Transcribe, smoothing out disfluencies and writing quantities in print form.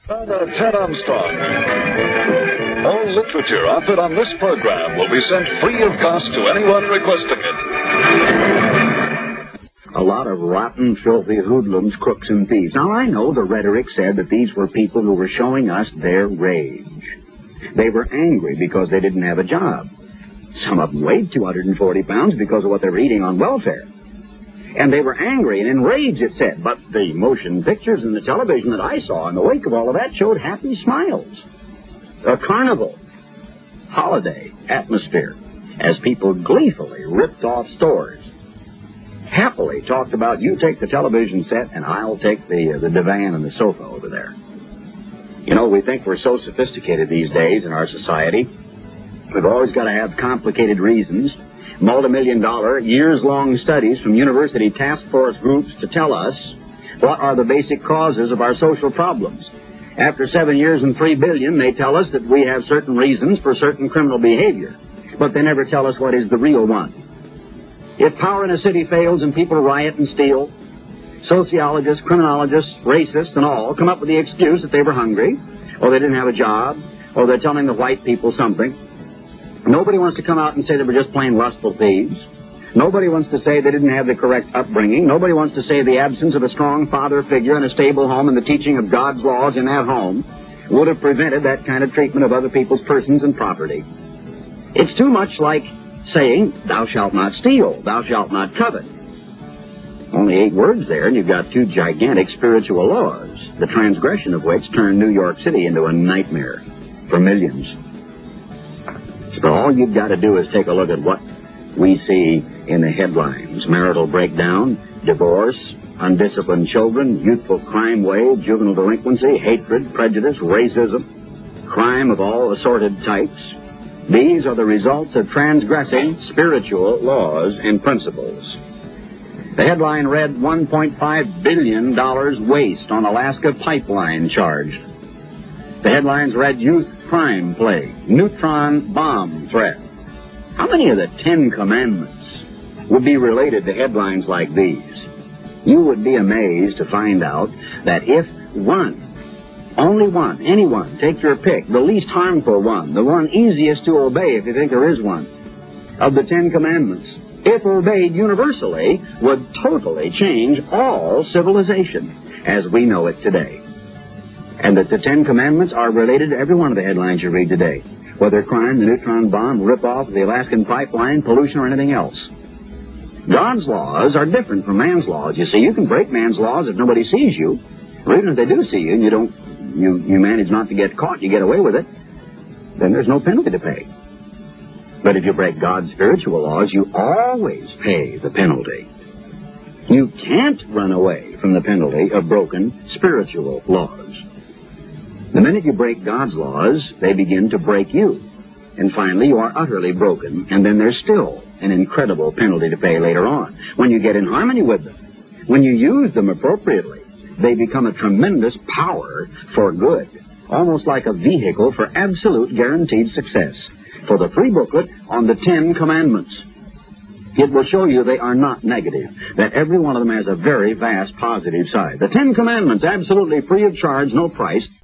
Father Ted Armstrong. All literature offered on this program will be sent free of cost to anyone requesting it. A lot of rotten, filthy hoodlums, crooks, and thieves. Now, I know the rhetoric said that these were people who were showing us their rage. They were angry because they didn't have a job. Some of them weighed 240 pounds because of what they were eating on welfare. And they were angry and enraged, it said. But the motion pictures and the television that I saw in the wake of all of that showed happy smiles. A carnival, holiday atmosphere as people gleefully ripped off stores. Happily talked about, you take the television set and I'll take the divan and the sofa over there. You know, we think we're so sophisticated these days in our society. We've always got to have complicated reasons, multi-million-dollar, years-long studies from university task force groups to tell us what are the basic causes of our social problems. After 7 years and $3 billion, they tell us that we have certain reasons for certain criminal behavior, but they never tell us what is the real one. If power in a city fails and people riot and steal, sociologists, criminologists, racists, and all come up with the excuse that they were hungry, or they didn't have a job, or they're telling the white people something. Nobody wants to come out and say they were just plain lustful thieves. Nobody wants to say they didn't have the correct upbringing. Nobody wants to say the absence of a strong father figure in a stable home and the teaching of God's laws in that home would have prevented that kind of treatment of other people's persons and property. It's too much like saying, thou shalt not steal, thou shalt not covet. Only 8 words there, and you've got 2 gigantic spiritual laws, the transgression of which turned New York City into a nightmare for millions. So all you've got to do is take a look at what we see in the headlines. Marital breakdown, divorce, undisciplined children, youthful crime wave, juvenile delinquency, hatred, prejudice, racism, crime of all assorted types. These are the results of transgressing spiritual laws and principles. The headline read, $1.5 billion waste on Alaska pipeline charged. The headlines read, youth crime plague, neutron bomb threat. How many of the 10 Commandments would be related to headlines like these? You would be amazed to find out that if one, only one, anyone, take your pick, the least harmful one, the one easiest to obey if you think there is one, of the 10 Commandments, if obeyed universally, would totally change all civilization as we know it today. And that the 10 Commandments are related to every one of the headlines you read today, whether crime, the neutron bomb, rip-off, the Alaskan pipeline, pollution, or anything else. God's laws are different from man's laws. You see, you can break man's laws if nobody sees you, or even if they do see you and you manage not to get caught, you get away with it, then there's no penalty to pay. But if you break God's spiritual laws, you always pay the penalty. You can't run away from the penalty of broken spiritual laws. The minute you break God's laws, they begin to break you. And finally, you are utterly broken, and then there's still an incredible penalty to pay later on. When you get in harmony with them, when you use them appropriately, they become a tremendous power for good, almost like a vehicle for absolute guaranteed success. For the free booklet on the 10 Commandments, it will show you they are not negative, that every one of them has a very vast positive side. The 10 Commandments, absolutely free of charge, no price,